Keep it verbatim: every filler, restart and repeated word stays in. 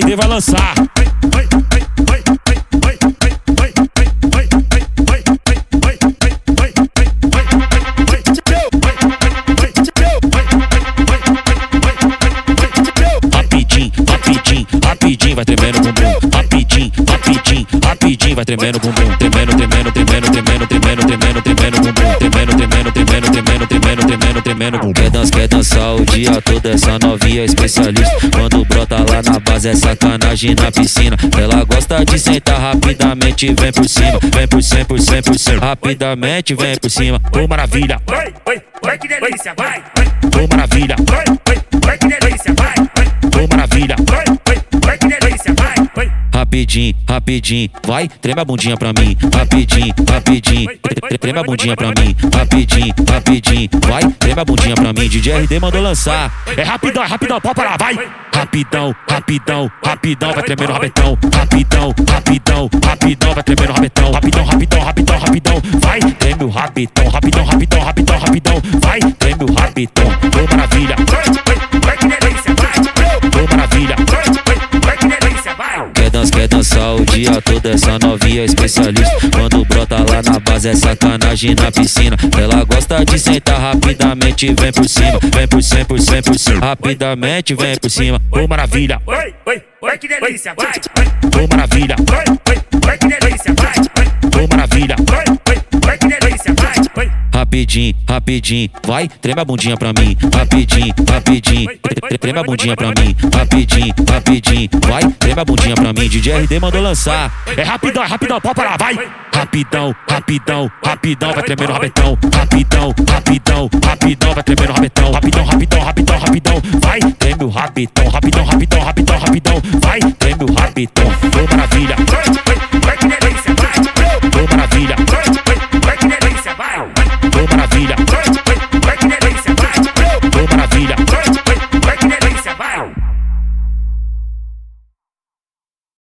D vai lançar. Rapidinho, rapidinho, rapidinho vai tremendo o bumbum. Rapidinho, rapidinho, rapidinho vai tremendo o bumbum. Tremendo, tremendo, tremendo, tremendo, tremendo, tremendo, tremendo o bumbum. Tremendo, tremendo, tremendo, tremendo, tremendo, tremendo, tremendo o bumbum. Quer dançar, quer dançar o dia todo, essa novinha é especialista. Quando brota lá na base é sacanagem na piscina. Ela gosta de sentar rapidamente, vem por cima. Vem por cima, por cima, por cima. Rapidamente vem por cima. Ô maravilha, Oi, oi, oi, que delícia, vai. ô maravilha, Oi, oi, oi, que delícia, vai. ô maravilha. Oi, oi, oi, que delícia, vai. Oi. Rapidinho, rapidinho, vai, treme a bundinha pra mim. Rapidinho, rapidinho, tre- treme a bundinha pra mim. Rapidinho, rapidinho, vai, treme a bundinha pra mim. D J R D mandou lançar. É rapidão, é rapidão, pode parar, vai. Rapidão, rapidão, rapidão, vai tremendo o rabetão. Rapidão, rapidão, rapidão, vai tremendo o rabetão. Rapidão, rapidão, rapidão, rapidão, vai, treme o rabetão. Rapidão, rapidão, rapidão, rapidão, vai, treme o rabetão. Ô maravilha, Oi, oi, oi, que delícia, vai. ô maravilha. Oi, oi, oi, que delícia, vai. Quer dançar, quer dançar o dia todo, essa novinha é especialista. Quando brota lá na base é sacanagem na piscina. Ela gosta de sentar rapidamente, vem por cima. Vem por cima, por cima, por cima. Rapidamente vem por cima. Ô maravilha, Oi, oi, oi, que delícia, vai. ô maravilha, Oi, oi, oi, que delícia, vai. ô maravilha. Oi, oi, oi, que delícia, vai. Oi. Rapidinho, rapidinho, vai, treme a bundinha pra mim. Rapidinho, rapidinho, tre- treme a bundinha pra mim. Rapidinho, rapidinho, vai, treme a bundinha pra mim. D J R D mandou lançar. É rapidão, é rapidão, pode parar, vai. Rapidão, rapidão, rapidão, vai tremendo o rabetão. Rapidão, rapidão, rapidão, vai tremendo o rabetão. Rapidão, rapidão, rapidão, rapidão, vai, treme o rabetão. Rapidão, rapidão, rapidão, rapidão.